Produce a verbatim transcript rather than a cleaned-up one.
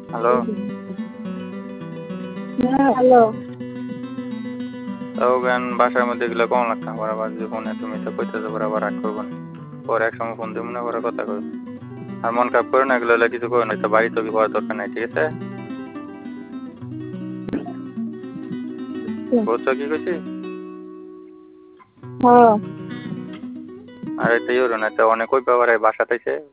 Hello. হ্যাঁ, hello. তাও জ্ঞান বাসার মধ্যে এগুলো কম লাগতাম বরাবর যে ফোনে তুমি তো কইতেছো বরাবর রাগ করবো না। পরে একসঙ্গে ফোন দিব না পরে কথা কই। আর মন খারাপ করে না এগুলো হলে কিছু করে না তো বাড়ি তো কি করার দরকার নাই ঠিক আছে। বুঝছো কি কইছি? হ্যাঁ। আর এটা ইউরো না তো অনেক ওই ব্যাপারে বাসাতে